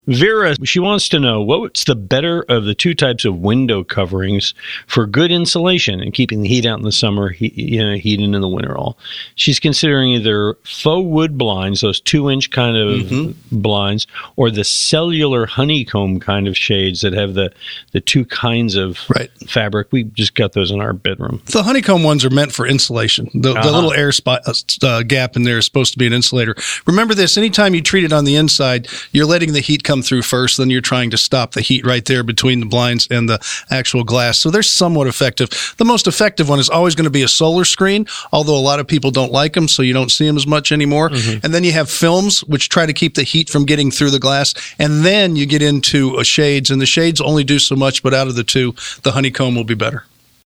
Vera, she wants to know what's the better of the two types of window coverings for good insulation and keeping the heat out in the summer, heat in the winter. She's considering either faux wood blinds, those 2-inch kind of blinds, or the cellular honeycomb kind of shades that have the two kinds of fabric. We just got those in our bedroom. The honeycomb ones are meant for insulation. The little air spot gap in there is supposed to be an insulator. Remember this, anytime you treat it on the inside, you're letting the heat come through first, then you're trying to stop the heat right there between the blinds and the actual glass. So they're somewhat effective. The most effective one is always going to be a solar screen, although a lot of people don't like them, so you don't see them as much anymore. And then you have films, which try to keep the heat from getting through the glass. And then you get into shades, and the shades only do so much, but out of the two, the honeycomb will be better.